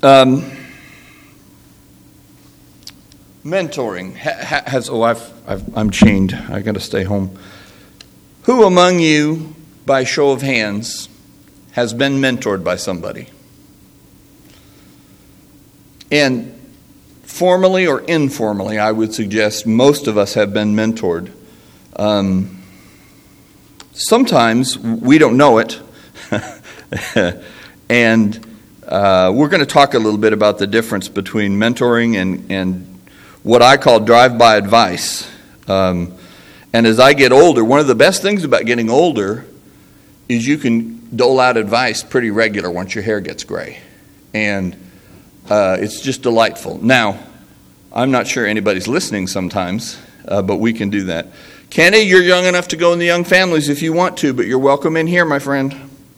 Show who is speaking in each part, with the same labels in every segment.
Speaker 1: Mentoring I'm chained. I got to stay home. Who among you, by show of hands, has been mentored by somebody? And formally or informally, I would suggest most of us have been mentored. Sometimes we don't know it, and we're going to talk a little bit about the difference between mentoring and what I call drive-by advice. And as I get older, one of the best things about getting older is you can dole out advice pretty regular once your hair gets gray. And it's just delightful. Now, I'm not sure anybody's listening sometimes, but we can do that. Kenny, you're young enough to go in the young families if you want to, but you're welcome in here, my friend.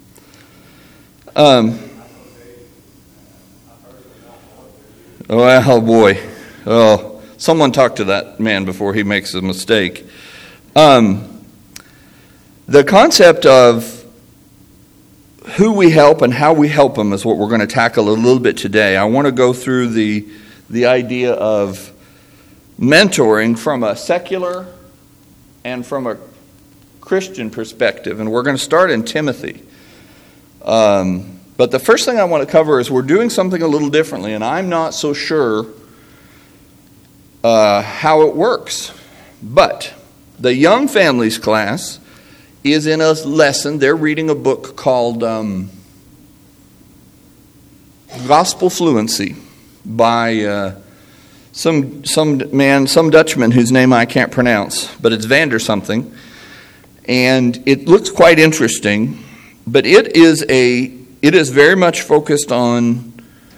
Speaker 1: Oh, boy. Oh, someone talk to that man before he makes a mistake. The concept of who we help and how we help them is what we're going to tackle a little bit today. I want to go through the idea of mentoring from a secular and from a Christian perspective, and we're going to start in Timothy. But the first thing I want to cover is we're doing something a little differently, and I'm not so sure how it works. But the Young Families class is in a lesson. They're reading a book called Gospel Fluency by some Dutchman whose name I can't pronounce, but it's Vander something. And it looks quite interesting, but it is very much focused on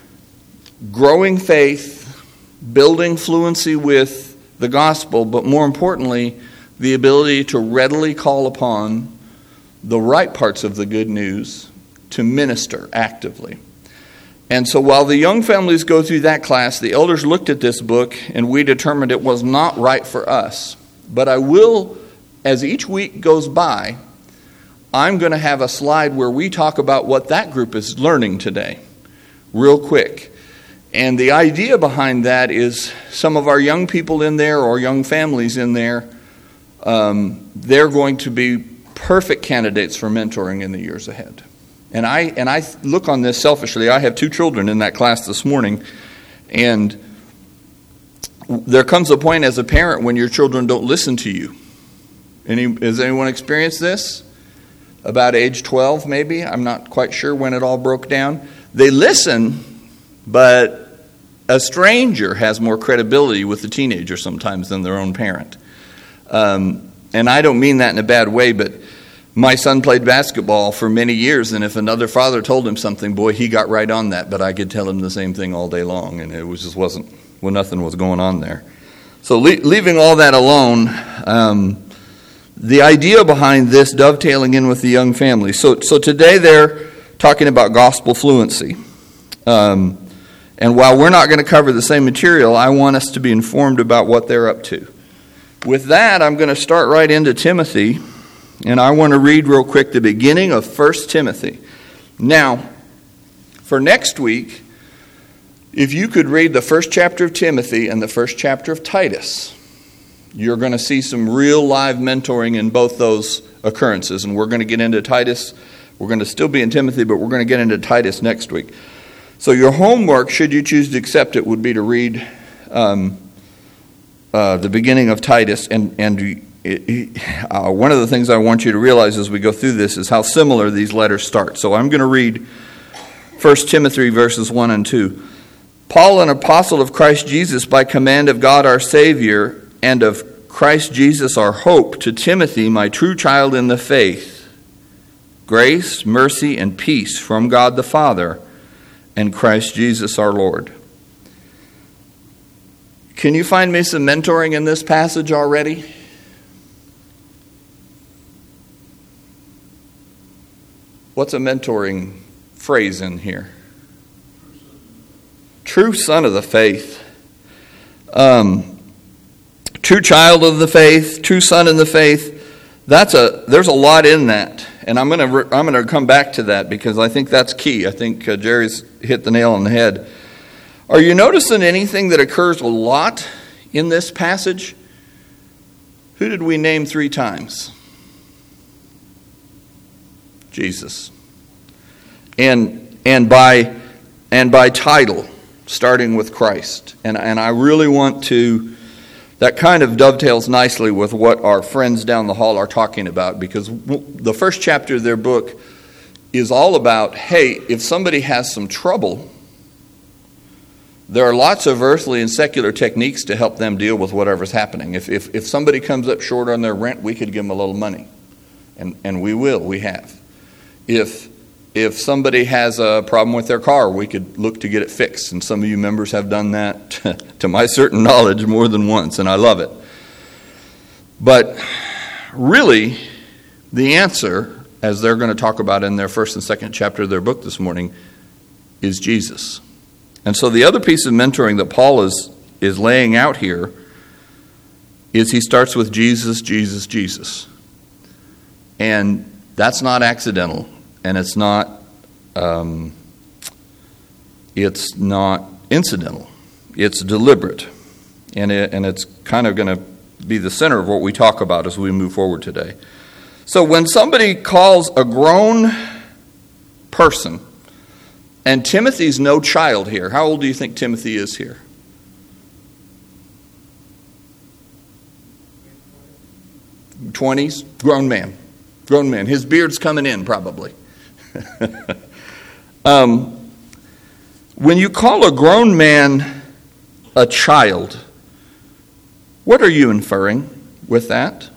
Speaker 1: growing faith, building fluency with the gospel, but more importantly, the ability to readily call upon the right parts of the good news to minister actively. And so while the young families go through that class, the elders looked at this book and we determined it was not right for us. But I will, as each week goes by, I'm going to have a slide where we talk about what that group is learning today, real quick. And the idea behind that is some of our young people in there or young families in there, they're going to be perfect candidates for mentoring in the years ahead. And I look on this selfishly. I have 2 children in that class this morning, and there comes a point as a parent when your children don't listen to you. Has anyone experienced this? About age 12, maybe? I'm not quite sure when it all broke down. They listen, but a stranger has more credibility with the teenager sometimes than their own parent. And I don't mean that in a bad way, but my son played basketball for many years, and if another father told him something, boy, he got right on that, but I could tell him the same thing all day long, and it just wasn't, well, nothing was going on there. So leaving all that alone, the idea behind this dovetailing in with the young family. So today they're talking about gospel fluency. And while we're not going to cover the same material, I want us to be informed about what they're up to. With that, I'm going to start right into Timothy, and I want to read real quick the beginning of 1 Timothy. Now, for next week, if you could read the first chapter of Timothy and the first chapter of Titus, you're going to see some real live mentoring in both those occurrences. And we're going to get into Titus. We're going to still be in Timothy, but we're going to get into Titus next week. So your homework, should you choose to accept it, would be to read the beginning of Titus. And one of the things I want you to realize as we go through this is how similar these letters start. So I'm going to read 1 Timothy verses 1 and 2. Paul, an apostle of Christ Jesus, by command of God our Savior, and of Christ Jesus our hope, to Timothy, my true child in the faith, grace, mercy, and peace from God the Father and Christ Jesus our Lord. Can you find me some mentoring in this passage already? What's a mentoring phrase in here? True son of the faith. True child of the faith, true son in the faith. There's a lot in that, and I'm going to come back to that because I think that's key. I think Jerry's hit the nail on the head. Are you noticing anything that occurs a lot in this passage? Who did we name 3 times? Jesus. And by title, starting with Christ. And I really want to, that kind of dovetails nicely with what our friends down the hall are talking about, because the first chapter of their book is all about, hey, if somebody has some trouble, there are lots of earthly and secular techniques to help them deal with whatever's happening. If somebody comes up short on their rent, we could give them a little money. And we have. If somebody has a problem with their car, we could look to get it fixed. And some of you members have done that, to my certain knowledge, more than once, and I love it. But really, the answer, as they're going to talk about in their first and second chapter of their book this morning, is Jesus. And so the other piece of mentoring that Paul is laying out here is he starts with Jesus, Jesus, Jesus. And that's not accidental, and it's not incidental. It's deliberate, and it's kind of going to be the center of what we talk about as we move forward today. So when somebody calls a grown person, and Timothy's no child here. How old do you think Timothy is here? '20s, grown man. Grown man. His beard's coming in, probably. When you call a grown man a child, what are you inferring with that?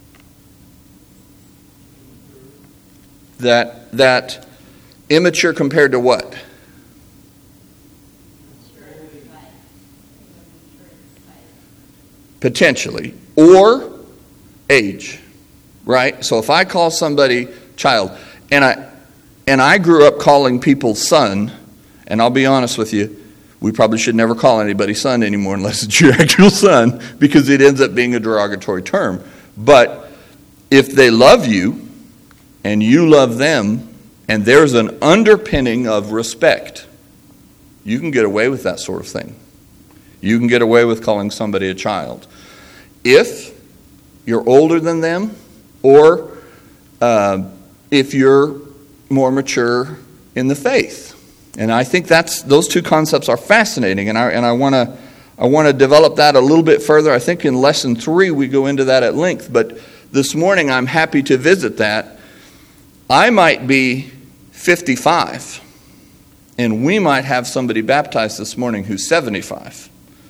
Speaker 1: That immature compared to what? Potentially. Or age. Right? So if I call somebody child, and I grew up calling people son, and I'll be honest with you, we probably should never call anybody son anymore unless it's your actual son, because it ends up being a derogatory term. But if they love you, and you love them, and there's an underpinning of respect, you can get away with that sort of thing. You can get away with calling somebody a child. If you're older than them, or if you're more mature in the faith. And I think those two concepts are fascinating, and I want to develop that a little bit further. I think in lesson 3 we go into that at length, but this morning I'm happy to visit that. I might be 55, and we might have somebody baptized this morning who's 75.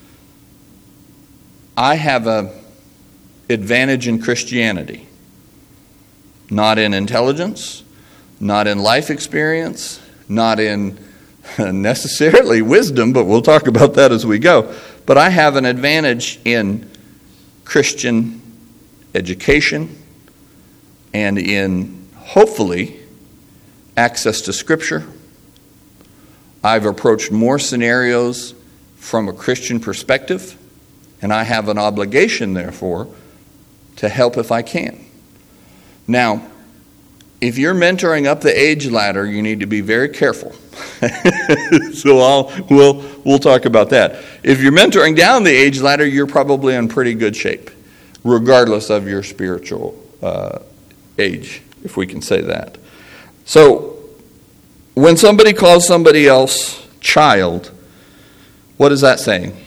Speaker 1: I have an advantage in Christianity. Not in intelligence, not in life experience, not in necessarily wisdom, but we'll talk about that as we go. But I have an advantage in Christian education and in, hopefully, access to Scripture. I've approached more scenarios from a Christian perspective, and I have an obligation, therefore, to help if I can. Now, if you're mentoring up the age ladder, you need to be very careful. So we'll talk about that. If you're mentoring down the age ladder, you're probably in pretty good shape, regardless of your spiritual age, if we can say that. So, when somebody calls somebody else child, what is that saying?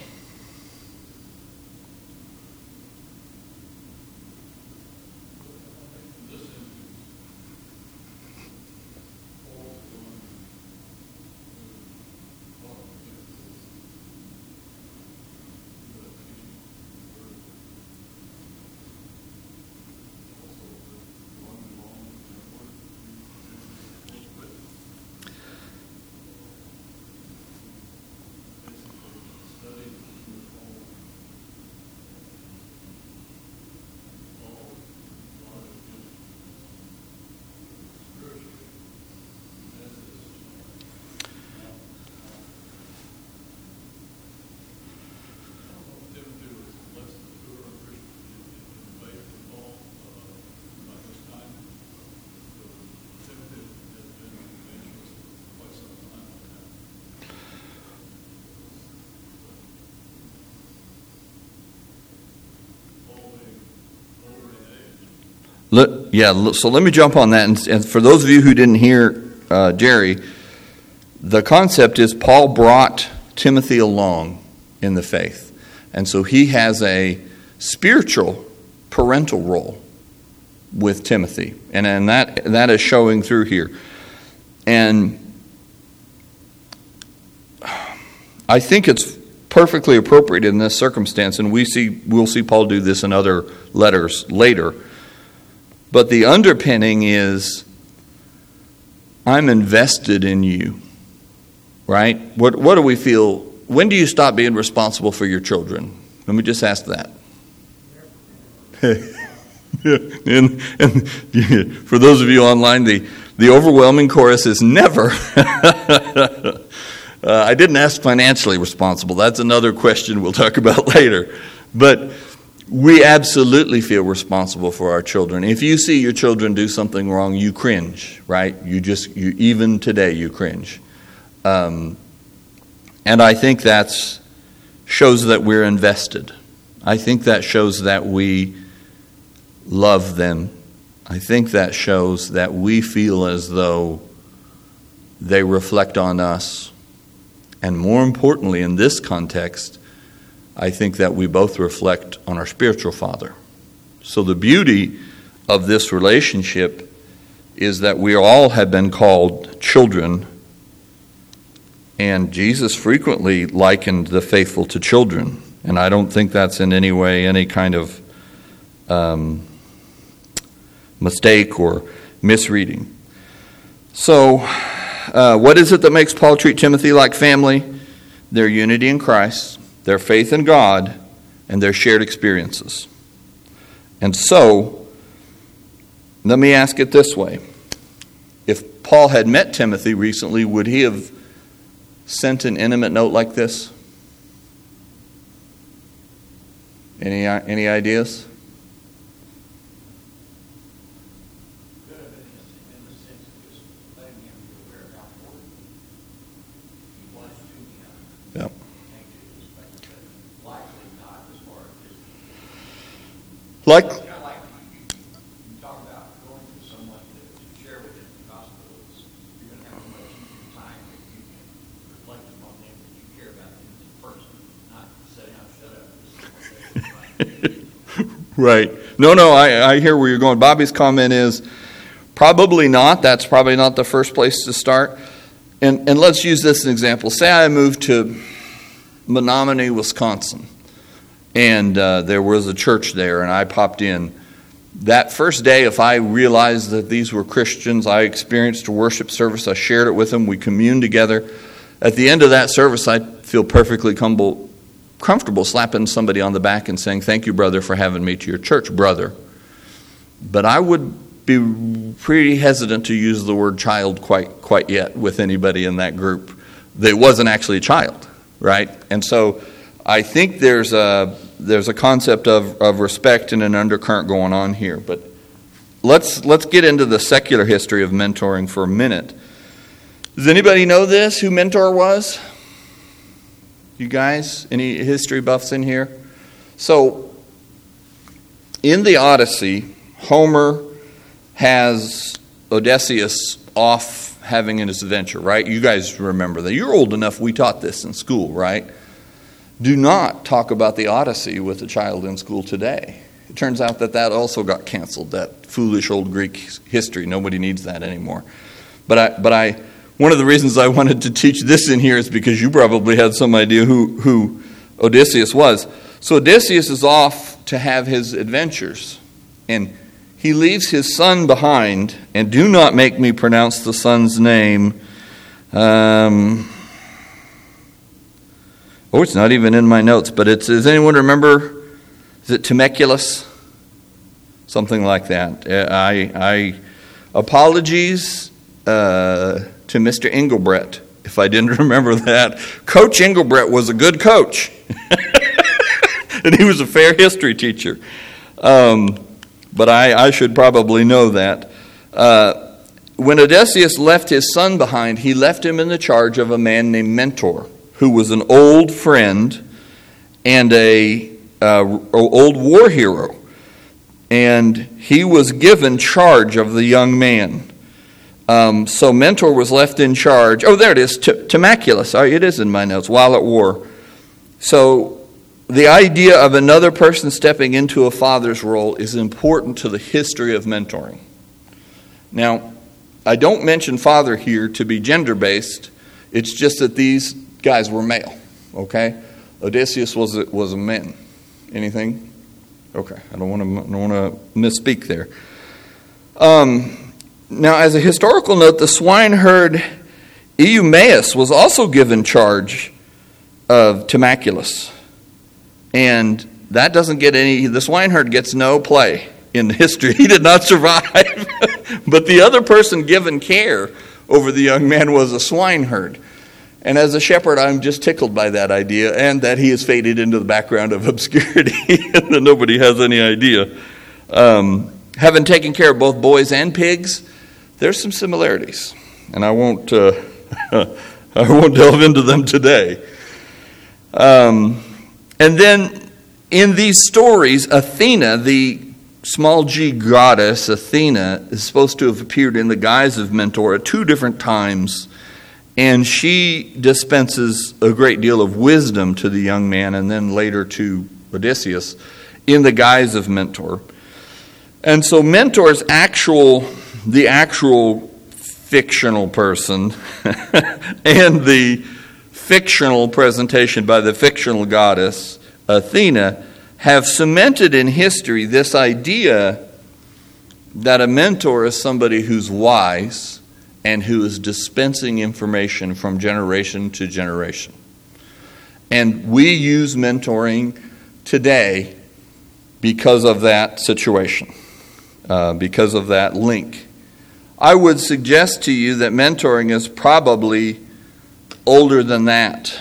Speaker 1: So let me jump on that. And for those of you who didn't hear Jerry, the concept is Paul brought Timothy along in the faith. And so he has a spiritual parental role with Timothy. And that is showing through here. And I think it's perfectly appropriate in this circumstance, and we'll see Paul do this in other letters later. But the underpinning is, I'm invested in you, right? What do we feel? When do you stop being responsible for your children? Let me just ask that. and for those of you online, the overwhelming chorus is never. I didn't ask financially responsible. That's another question we'll talk about later. But we absolutely feel responsible for our children. If you see your children do something wrong, you cringe, right? Even today, you cringe. And I think that shows that we're invested. I think that shows that we love them. I think that shows that we feel as though they reflect on us. And more importantly, in this context, I think that we both reflect on our spiritual father. So the beauty of this relationship is that we all have been called children, and Jesus frequently likened the faithful to children. And I don't think that's in any way any kind of mistake or misreading. So, what is it that makes Paul treat Timothy like family? Their unity in Christ, their faith in God, and their shared experiences. And so, let me ask it this way. If Paul had met Timothy recently, would he have sent an intimate note like this? Any ideas? Yep. Like you talk about going to someone to share with them the gospel, you're going to have a much easier time if you can reflect upon them that you care about them as a person, not setting out, shut up. Right. No, I hear where you're going. Bobby's comment is probably not. That's probably not the first place to start. And let's use this as an example. Say I moved to Menominee, Wisconsin, and there was a church there, and I popped in. That first day, if I realized that these were Christians, I experienced a worship service, I shared it with them, we communed together. At the end of that service, I'd feel perfectly comfortable slapping somebody on the back and saying, "Thank you, brother, for having me to your church, brother." But I would be pretty hesitant to use the word child quite yet with anybody in that group that wasn't actually a child, right? And so I think there's a concept of respect and an undercurrent going on here. But let's get into the secular history of mentoring for a minute. Does anybody know this, who Mentor was? You guys? Any history buffs in here? So, in the Odyssey, Homer has Odysseus off having an adventure, right? You guys remember that. You're old enough, we taught this in school, right? Do not talk about the Odyssey with a child in school today. It turns out that also got canceled, that foolish old Greek history. Nobody needs that anymore. But one of the reasons I wanted to teach this in here is because you probably had some idea who Odysseus was. So Odysseus is off to have his adventures, and he leaves his son behind, and do not make me pronounce the son's name. It's not even in my notes, but does anyone remember? Is it Temeculus? Something like that. I apologies to Mr. Engelbrett if I didn't remember that. Coach Engelbrett was a good coach, and he was a fair history teacher. But I should probably know that. When Odysseus left his son behind, he left him in the charge of a man named Mentor, who was an old friend and a old war hero. and he was given charge of the young man. So Mentor was left in charge. Oh, there it is, Timaculus. It is in my notes, while at war. So the idea of another person stepping into a father's role is important to the history of mentoring. Now, I don't mention father here to be gender-based. It's just that these guys were male, okay? Odysseus was a man. Anything? Okay, I don't want to misspeak there. Now, as a historical note, the swineherd Eumaeus was also given charge of Timaculus. And that doesn't get the swineherd gets no play in history. He did not survive. But the other person given care over the young man was a swineherd. And as a shepherd, I'm just tickled by that idea, and that he has faded into the background of obscurity, and that nobody has any idea. Having taken care of both boys and pigs, there's some similarities, and I won't delve into them today. And then in these stories, Athena, the small g goddess, Athena, is supposed to have appeared in the guise of Mentor at 2 different times. And she dispenses a great deal of wisdom to the young man, and then later to Odysseus, in the guise of Mentor. And so Mentor is the actual fictional person, and the fictional presentation by the fictional goddess, Athena, have cemented in history this idea that a mentor is somebody who's wise and who is dispensing information from generation to generation. And we use mentoring today because of that situation, because of that link. I would suggest to you that mentoring is probably older than that.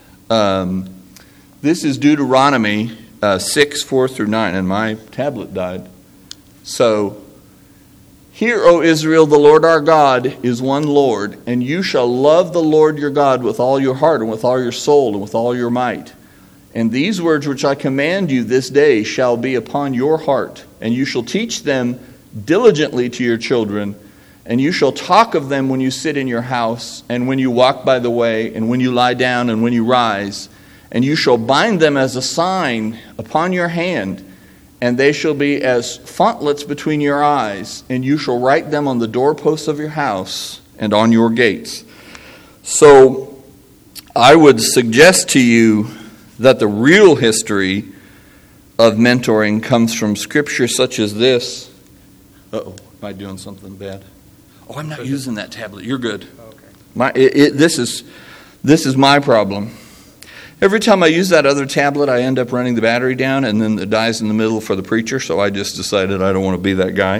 Speaker 1: This is Deuteronomy 6, 4 through 9, and my tablet died. So, "Hear, O Israel, the Lord our God is one Lord, and you shall love the Lord your God with all your heart and with all your soul and with all your might. And these words which I command you this day shall be upon your heart, and you shall teach them diligently to your children, and you shall talk of them when you sit in your house, and when you walk by the way, and when you lie down, and when you rise. And you shall bind them as a sign upon your hand, and they shall be as frontlets between your eyes, and you shall write them on the doorposts of your house and on your gates." So I would suggest to you that the real history of mentoring comes from scripture such as this. Uh-oh, am I doing something bad? Oh, I'm not using that tablet. You're good. Okay. This is my problem. Every time I use that other tablet, I end up running the battery down, and then it dies in the middle for the preacher, so I just decided I don't want to be that guy.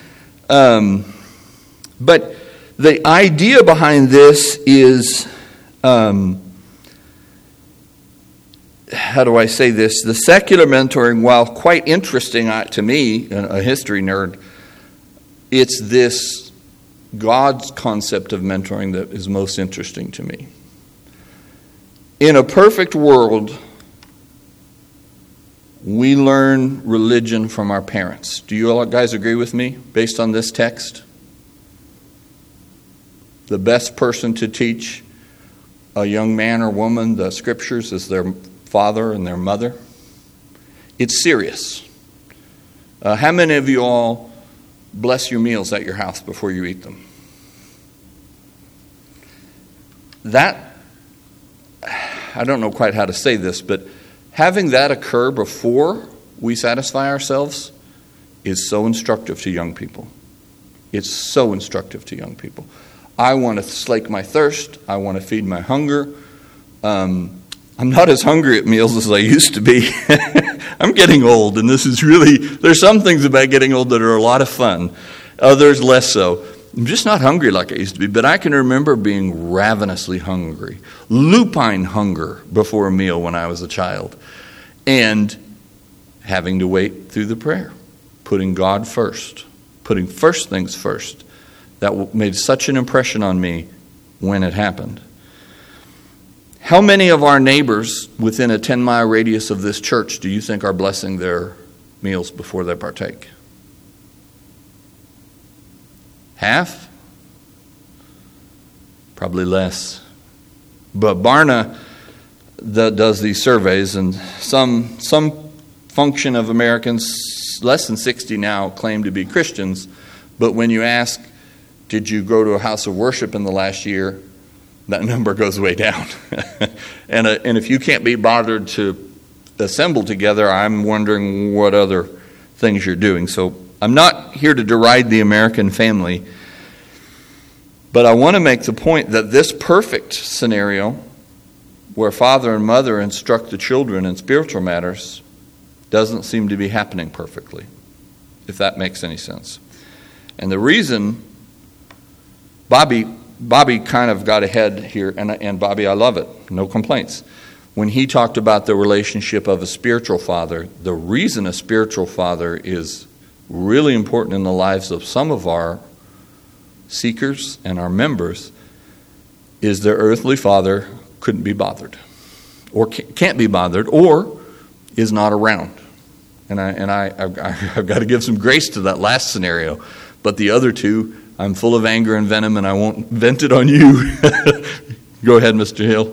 Speaker 1: But the idea behind this is, how do I say this? The secular mentoring, while quite interesting to me, a history nerd, it's this God's concept of mentoring that is most interesting to me. In a perfect world, we learn religion from our parents. Do you all guys agree with me based on this text? The best person to teach a young man or woman the scriptures is their father and their mother. It's serious. How many of you all bless your meals at your house before you eat them? That, I don't know quite how to say this, but having that occur before we satisfy ourselves is so instructive to young people. It's so instructive to young people. I want to slake my thirst. I want to feed my hunger. I'm not as hungry at meals as I used to be. I'm getting old, and there's some things about getting old that are a lot of fun. Others less so. I'm just not hungry like I used to be, but I can remember being ravenously hungry, lupine hunger before a meal when I was a child, and having to wait through the prayer, putting God first, putting first things first. That made such an impression on me when it happened. How many of our neighbors within a 10-mile radius of this church do you think are blessing their meals before they partake? Half? Probably less. But Barna does these surveys, and some function of Americans, less than 60 now, claim to be Christians. But when you ask, did you go to a house of worship in the last year, that number goes way down. And if you can't be bothered to assemble together, I'm wondering what other things you're doing. So I'm not here to deride the American family, but I want to make the point that this perfect scenario, where father and mother instruct the children in spiritual matters, doesn't seem to be happening perfectly, if that makes any sense. And the reason, Bobby kind of got ahead here, and Bobby, I love it, no complaints. When he talked about the relationship of a spiritual father, the reason a spiritual father is really important in the lives of some of our seekers and our members is their earthly father couldn't be bothered, or can't be bothered, or is not around. And I've got to give some grace to that last scenario. But the other two, I'm full of anger and venom, and I won't vent it on you. Go ahead, Mr. Hill.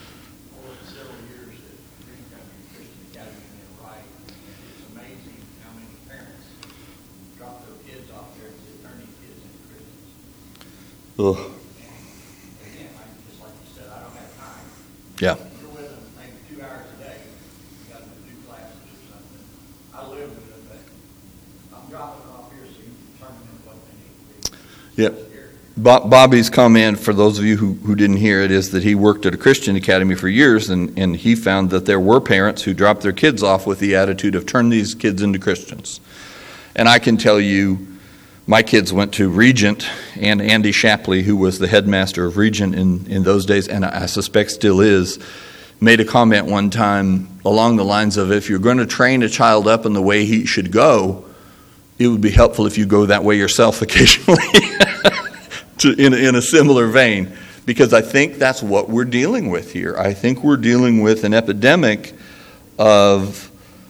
Speaker 1: Ugh.
Speaker 2: And again, just like you said, I don't have time.
Speaker 1: Yeah.
Speaker 2: You're with them maybe 2 hours a day. You got to do classes or something. I live with them, but I'm dropping them off here so you can determine what they need to do.
Speaker 1: Yeah. Bobby's comment, for those of you who didn't hear it, is that he worked at a Christian academy for years, and he found that there were parents who dropped their kids off with the attitude of turn these kids into Christians. And I can tell you, my kids went to Regent, and Andy Shapley, who was the headmaster of Regent in those days, and I suspect still is, made a comment one time along the lines of, if you're going to train a child up in the way he should go, it would be helpful if you go that way yourself occasionally, in a similar vein, because I think that's what we're dealing with here. I think we're dealing with an epidemic of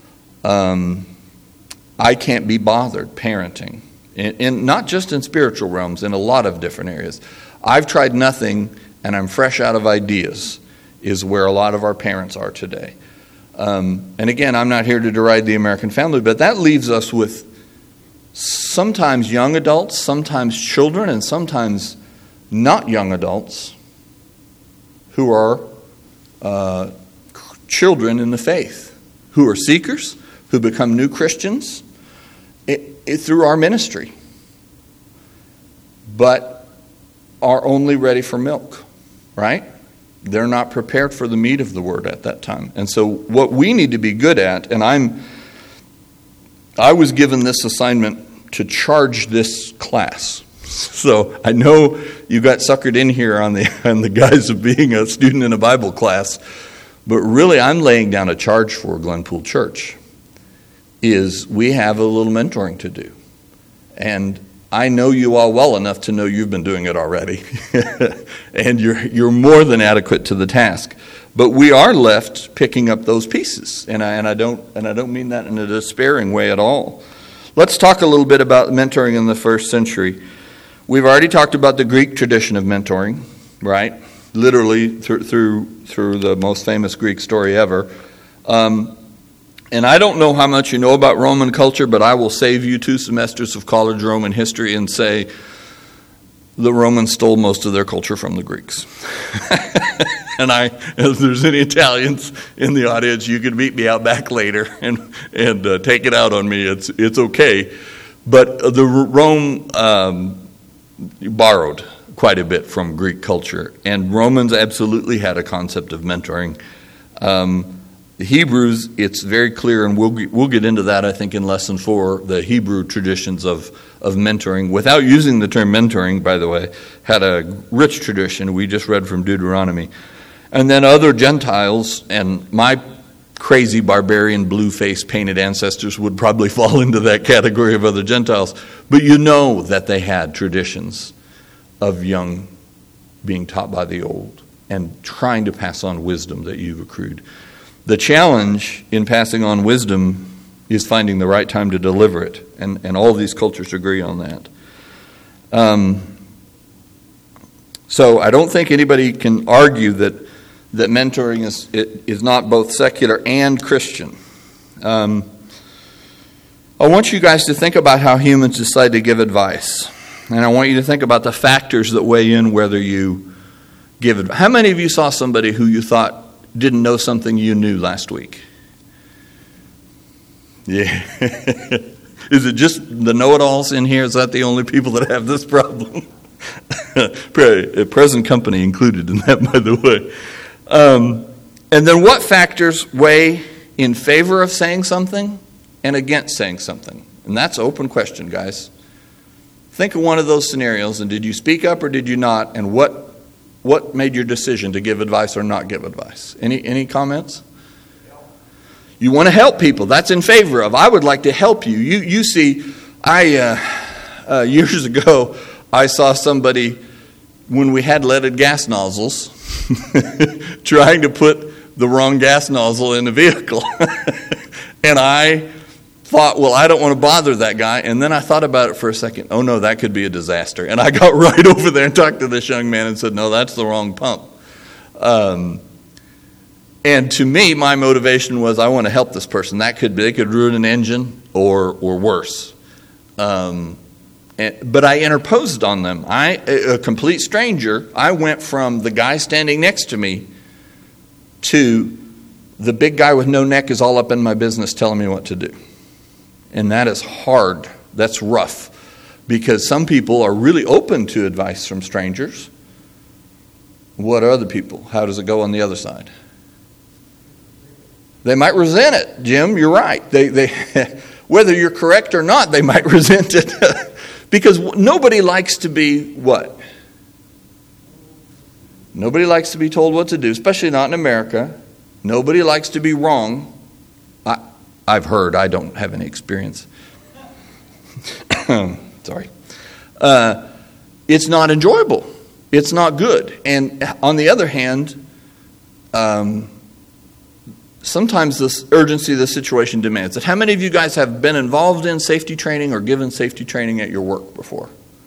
Speaker 1: I can't be bothered parenting. And not just in spiritual realms, in a lot of different areas. I've tried nothing, and I'm fresh out of ideas, is where a lot of our parents are today. And again, I'm not here to deride the American family, but that leaves us with sometimes young adults, sometimes children, and sometimes not young adults who are children in the faith, who are seekers, who become new Christians through our ministry, but are only ready for milk, right? They're not prepared for the meat of the word at that time. And so what we need to be good at, and I was given this assignment to charge this class. So I know you got suckered in here on the guise of being a student in a Bible class, but really I'm laying down a charge for Glenpool Church. Is we have a little mentoring to do. And I know you all well enough to know you've been doing it already. And you're more than adequate to the task. But we are left picking up those pieces. And I don't mean that in a despairing way at all. Let's talk a little bit about mentoring in the first century. We've already talked about the Greek tradition of mentoring, right? Literally through the most famous Greek story ever. And I don't know how much you know about Roman culture, but I will save you 2 semesters of college Roman history and say the Romans stole most of their culture from the Greeks. And if there's any Italians in the audience, you can meet me out back later and take it out on me. It's okay. But the Rome borrowed quite a bit from Greek culture, and Romans absolutely had a concept of mentoring. The Hebrews, it's very clear, and we'll get into that, I think, in Lesson 4, the Hebrew traditions of mentoring, without using the term mentoring, by the way, had a rich tradition. We just read from Deuteronomy. And then other Gentiles, and my crazy barbarian blue-faced painted ancestors would probably fall into that category of other Gentiles, but you know that they had traditions of young being taught by the old and trying to pass on wisdom that you've accrued. The challenge in passing on wisdom is finding the right time to deliver it, and all of these cultures agree on that. So I don't think anybody can argue that mentoring is not both secular and Christian. I want you guys to think about how humans decide to give advice. And I want you to think about the factors that weigh in whether you give advice. How many of you saw somebody who you thought didn't know something you knew last week? Yeah. Is it just the know-it-alls in here? Is that the only people that have this problem? Present company included in that, by the way. And then what factors weigh in favor of saying something and against saying something? And that's an open question, guys. Think of one of those scenarios, and did you speak up or did you not? And what made your decision to give advice or not give advice? Any comments? You want to help people. That's in favor of. I would like to help you. You see, years ago, I saw somebody, when we had leaded gas nozzles, trying to put the wrong gas nozzle in the vehicle. And I thought, well, I don't want to bother that guy. And then I thought about it for a second. Oh, no, that could be a disaster. And I got right over there and talked to this young man and said, no, that's the wrong pump. And to me, my motivation was I want to help this person. They could ruin an engine or worse. But I interposed on them. A complete stranger, I went from the guy standing next to me to the big guy with no neck is all up in my business telling me what to do. And that is hard. That's rough. Because some people are really open to advice from strangers. What are other people? How does it go on the other side? They might resent it. Jim, you're right. They whether you're correct or not, they might resent it. Because nobody likes to be what? Nobody likes to be told what to do, especially not in America. Nobody likes to be wrong. I've heard. I don't have any experience. Sorry. It's not enjoyable. It's not good. And on the other hand, sometimes the urgency of the situation demands it. How many of you guys have been involved in safety training or given safety training at your work before?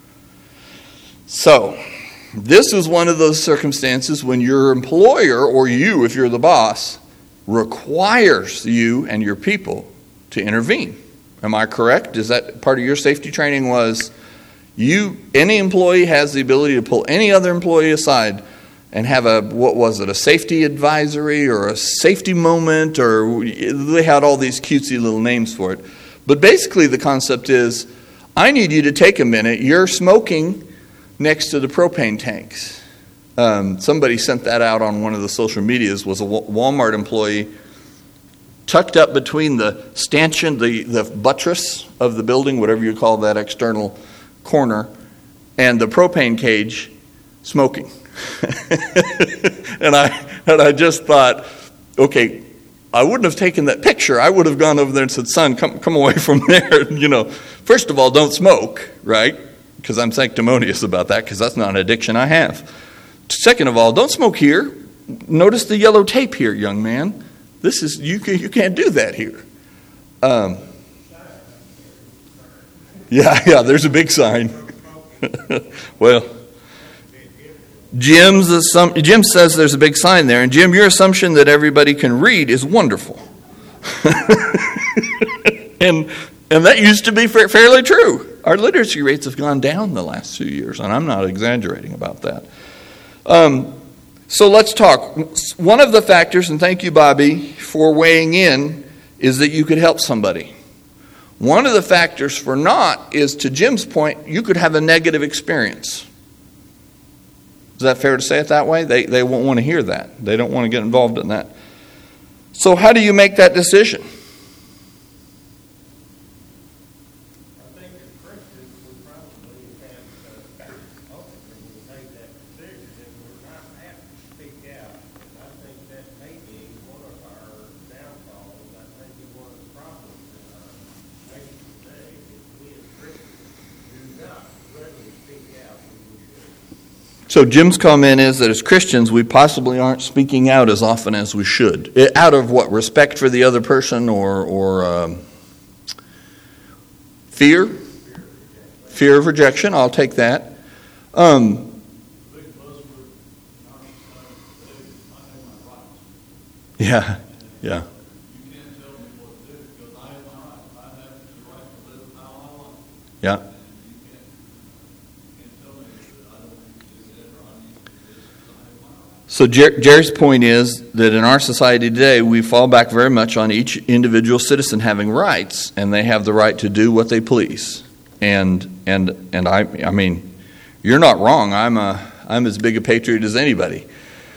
Speaker 1: So, this is one of those circumstances when your employer, or you, if you're the boss, requires you and your people to intervene. Am I correct? Is that part of your safety training was any employee has the ability to pull any other employee aside and have a safety advisory or a safety moment, or they had all these cutesy little names for it. But basically the concept is, I need you to take a minute. You're smoking next to the propane tanks. Somebody sent that out on one of the social medias, was a Walmart employee tucked up between the stanchion, the buttress of the building, whatever you call that external corner, and the propane cage, smoking. and I just thought, okay, I wouldn't have taken that picture. I would have gone over there and said, son, come away from there. First of all, don't smoke, right? Because I'm sanctimonious about that, because that's not an addiction I have. Second of all, don't smoke here. Notice the yellow tape here, young man. This is you can't do that here. Yeah, there's a big sign. Well, Jim says there's a big sign there, and Jim, your assumption that everybody can read is wonderful. and that used to be fairly true. Our literacy rates have gone down the last few years, and I'm not exaggerating about that. So let's talk. One of the factors, and thank you, Bobby, for weighing in, is that you could help somebody. One of the factors for not is, to Jim's point, you could have a negative experience. Is that fair to say it that way? They won't want to hear that. They don't want to get involved in that. So how do you make that decision?
Speaker 2: I think as Christians, we probably have ultimately make that decision, and we're not apt to speak out. And I think that may be one of our downfalls. That may be one of the problems in our nation today, is we as Christians do not readily speak out when we should.
Speaker 1: So Jim's comment is that as Christians, we possibly aren't speaking out as often as we should. Out of what? Respect for the other person or fear? Fear of rejection, I'll take that. Yeah, yeah. Yeah. So Jerry's point is that in our society today, we fall back very much on each individual citizen having rights, and they have the right to do what they please. And I mean, you're not wrong. I'm as big a patriot as anybody.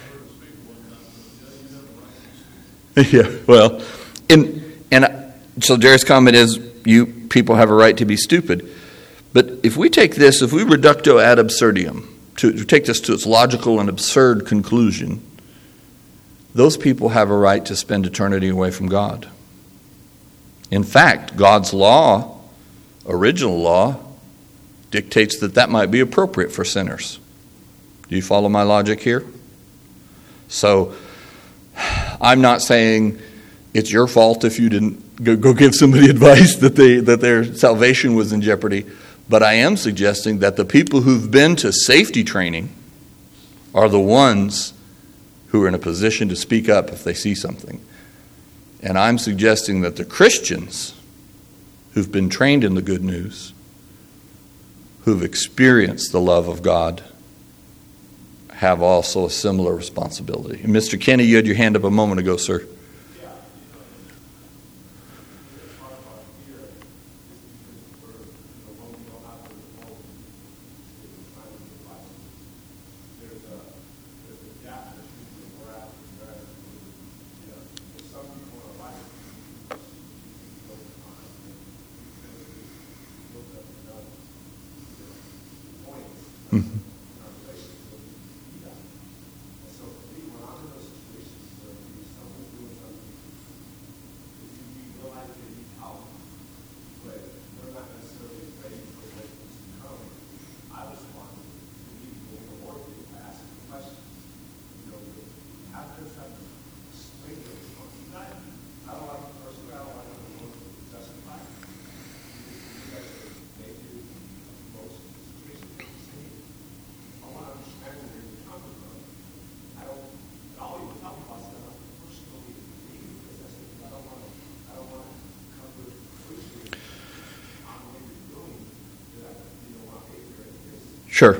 Speaker 1: Yeah. Well, so Jerry's comment is, you people have a right to be stupid. But if we take this, if we reducto ad absurdum, to take this to its logical and absurd conclusion, those people have a right to spend eternity away from God. In fact, God's law, original law, dictates that might be appropriate for sinners. Do you follow my logic here? So, I'm not saying it's your fault if you didn't go give somebody advice that their salvation was in jeopardy. But I am suggesting that the people who've been to safety training are the ones who are in a position to speak up if they see something. And I'm suggesting that the Christians who've been trained in the good news, who've experienced the love of God, have also a similar responsibility. And Mr. Kenny, you had your hand up a moment ago, sir. Mm-hmm. Sure.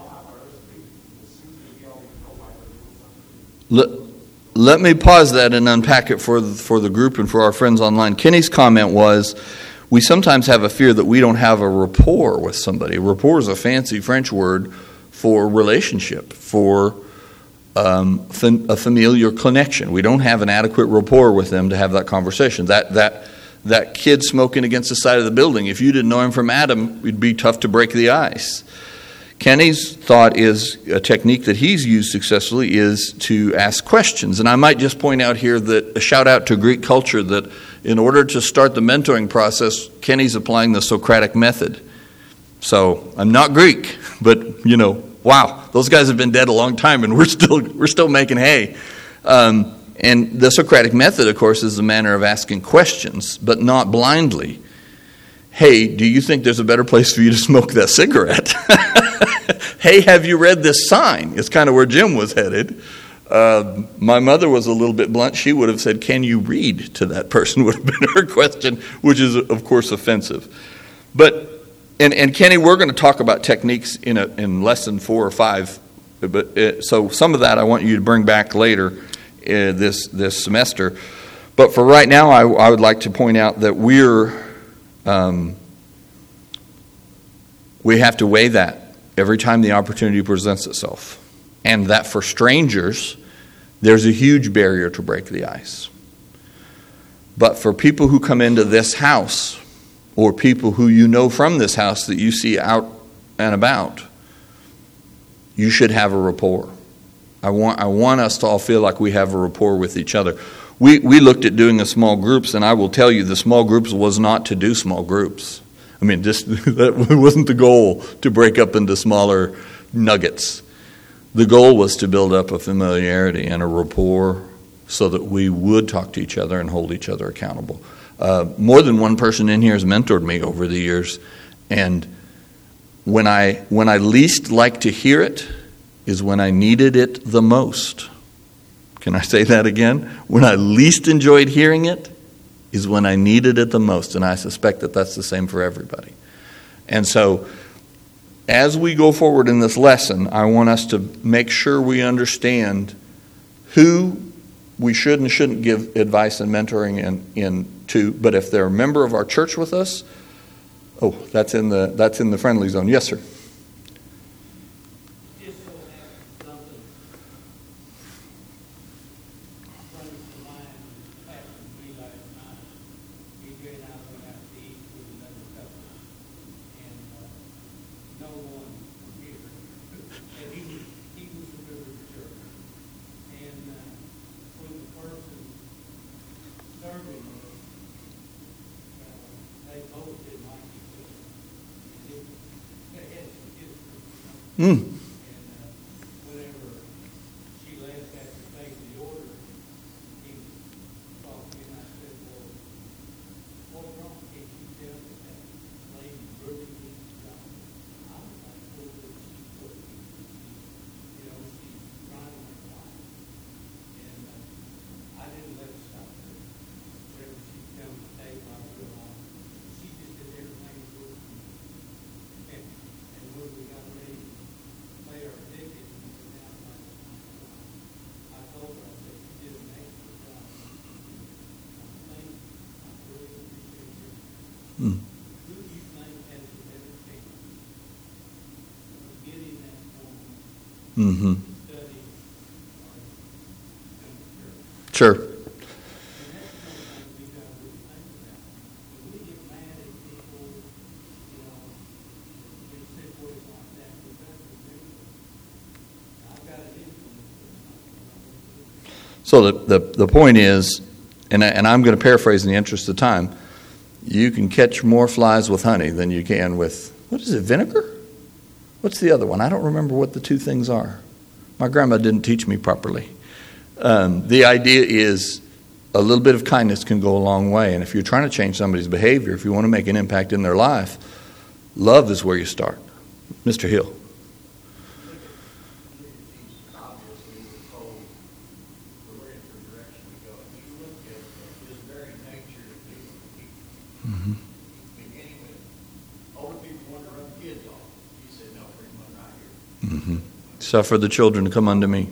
Speaker 1: Let me pause that and unpack it for the group and for our friends online. Kenny's comment was, we sometimes have a fear that we don't have a rapport with somebody. Rapport is a fancy French word for relationship, for a familiar connection. We don't have an adequate rapport with them to have that conversation. That kid smoking against the side of the building, if you didn't know him from Adam, it'd be tough to break the ice. Kenny's thought is a technique that he's used successfully is to ask questions. And I might just point out here that a shout out to Greek culture that in order to start the mentoring process, Kenny's applying the Socratic method. So I'm not Greek, but wow, those guys have been dead a long time and we're still making hay. And the Socratic method, of course, is the manner of asking questions, but not blindly. Hey, do you think there's a better place for you to smoke that cigarette? Hey, have you read this sign? It's kind of where Jim was headed. My mother was a little bit blunt. She would have said, can you read to that person, would have been her question, which is, of course, offensive. But, and Kenny, we're going to talk about techniques in lesson 4 or 5. But so some of that I want you to bring back later this semester. But for right now, I would like to point out that we have to weigh that every time the opportunity presents itself. And that for strangers, there's a huge barrier to break the ice. But for people who come into this house, or people who you know from this house that you see out and about, you should have a rapport. I want us to all feel like we have a rapport with each other. We looked at doing a small groups, and I will tell you the small groups was not to do small groups. I mean, that wasn't the goal, to break up into smaller nuggets. The goal was to build up a familiarity and a rapport so that we would talk to each other and hold each other accountable. More than one person in here has mentored me over the years, and when I least like to hear it is when I needed it the most. Can I say that again? When I least enjoyed hearing it is when I needed it the most. And I suspect that that's the same for everybody. And so, as we go forward in this lesson, I want us to make sure we understand who we should and shouldn't give advice and mentoring in to. But if they're a member of our church with us, that's in the friendly zone. Yes, sir. Mm. Mm-hmm. Sure. So the point is, and I'm going to paraphrase in the interest of time, you can catch more flies with honey than you can with, what is it, vinegar? What's the other one? I don't remember what the two things are. My grandma didn't teach me properly. The idea is a little bit of kindness can go a long way. And if you're trying to change somebody's behavior, if you want to make an impact in their life, love is where you start. Mr. Hill. Mm-hmm. Suffer the children to come unto me.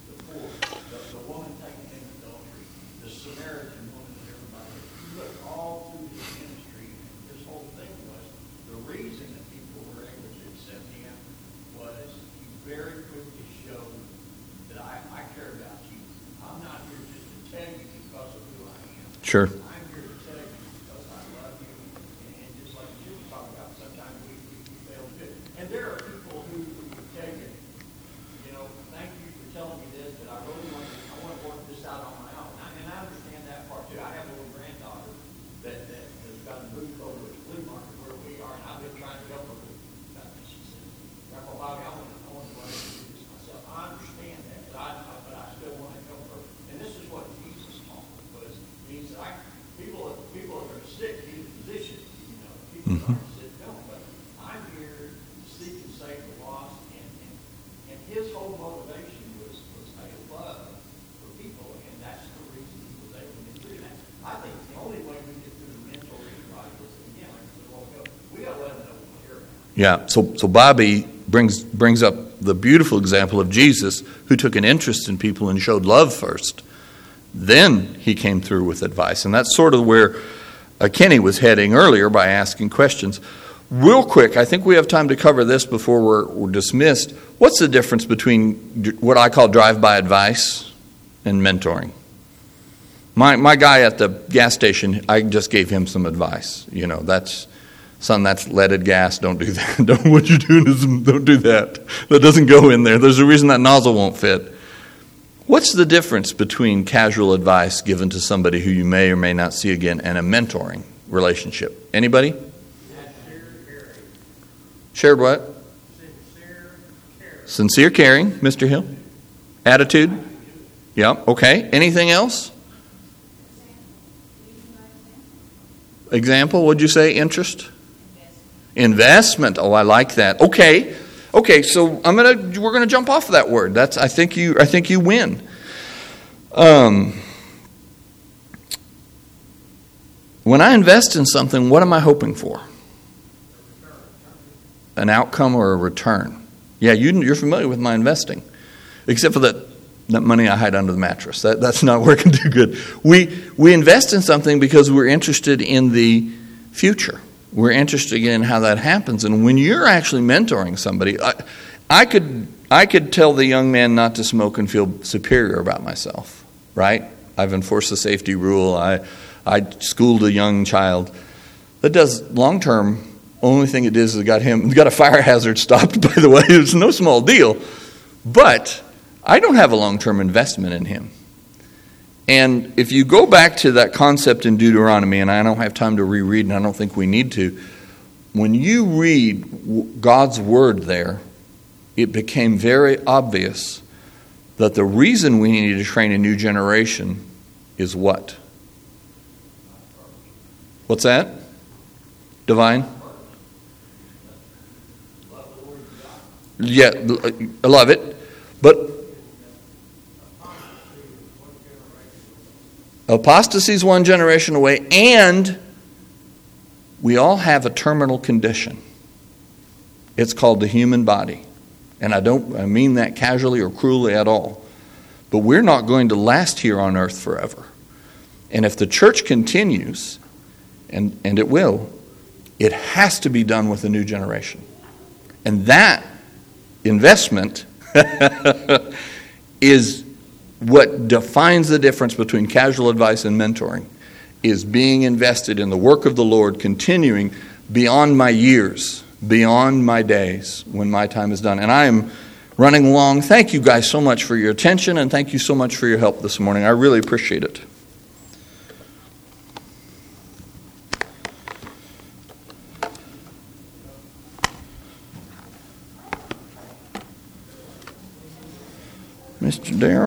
Speaker 2: The woman taken in adultery, the Samaritan woman, everybody. You look all through his ministry, his whole thing was the reason that people were able to accept him was he very quickly showed that I care about you. I'm not here just to tell you because of who I am.
Speaker 1: Sure.
Speaker 2: I'm here to tell you because I love you. And just like you were talking about, sometimes we fail to do it. And there are people who tell you, thank you for telling me this, but I really want to work this out on my own. And I understand that part too. I have a little granddaughter that has got a booth over at the flea market where we are, and I've been trying to help her with that. She said, Grandpa Bobby, I want to learn to do this myself. I understand that, but I still want to help her. And this is what Jesus taught me, was means that people are going to stick in position. People aren't sit down, but I'm here to seek and save the lost, and his whole motivation was a love for people, and that's the reason he was able to do that. I think the only way we get through the mentor anybody is, again, we got to let them know what we're here about.
Speaker 1: Yeah, so Bobby brings up the beautiful example of Jesus, who took an interest in people and showed love first. Then he came through with advice, and that's sort of where Kenny was heading earlier by asking questions. Real quick, I think we have time to cover this before we're dismissed. What's the difference between what I call drive-by advice and mentoring? My guy at the gas station, I just gave him some advice. That's leaded gas. Don't do that. What you're doing is don't do that. That doesn't go in there. There's a reason that nozzle won't fit. What's the difference between casual advice given to somebody who you may or may not see again and a mentoring relationship? Anybody? Shared what? Sincere caring, Mr. Hill. Attitude? Yeah, okay. Anything else? Example, what'd you say? Interest? Investment. Oh, I like that. Okay, so we're gonna jump off of that word. I think you win. When I invest in something, what am I hoping for? An outcome or a return. Yeah, you're familiar with my investing, except for that money I hide under the mattress. That's not working too good. We invest in something because we're interested in the future. We're interested in how that happens. And when you're actually mentoring somebody, I could tell the young man not to smoke and feel superior about myself, right? I've enforced the safety rule. I schooled a young child. That does long term. Only thing it did is it got a fire hazard stopped, by the way. It's no small deal. But I don't have a long-term investment in him. And if you go back to that concept in Deuteronomy, and I don't have time to reread, and I don't think we need to, when you read God's word there, it became very obvious that the reason we need to train a new generation is what? What's that? Divine? Yeah, I love it. But apostasy is one generation away, and we all have a terminal condition. It's called the human body. And I mean that casually or cruelly at all. But we're not going to last here on earth forever. And if the church continues, and it will, it has to be done with a new generation. And that investment is what defines the difference between casual advice and mentoring, is being invested in the work of the Lord, continuing beyond my years, beyond my days, when my time is done. And I am running along. Thank you guys so much for your attention, and thank you so much for your help this morning. I really appreciate it. Mr. Darrell.